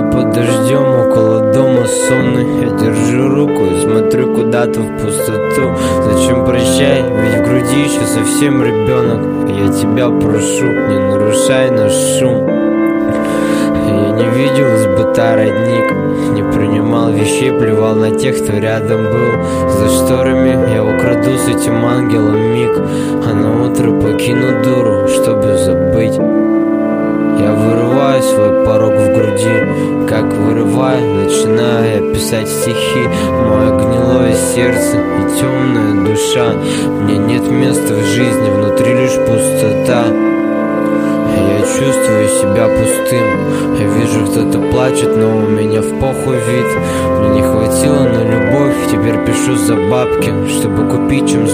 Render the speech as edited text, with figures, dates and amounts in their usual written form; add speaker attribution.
Speaker 1: Стою под дождем около дома сонный. Я держу руку и смотрю куда-то в пустоту. Зачем прощай, ведь в груди еще совсем ребенок. Я тебя прошу, не нарушай наш шум. Я не видел из быта родник, не принимал вещей, плевал на тех, кто рядом был. За шторами я украду с этим ангелом миг, а на утро покину дуру, чтобы забыть. Я вырываю свой порог в груди, как вырываю, начинаю я писать стихи. Мое гнилое сердце и темная душа. Мне нет места в жизни, внутри лишь пустота. Я чувствую себя пустым. Я вижу, кто-то плачет, но у меня в похуй вид. Мне не хватило на любовь, теперь пишу за бабки, чтобы купить чем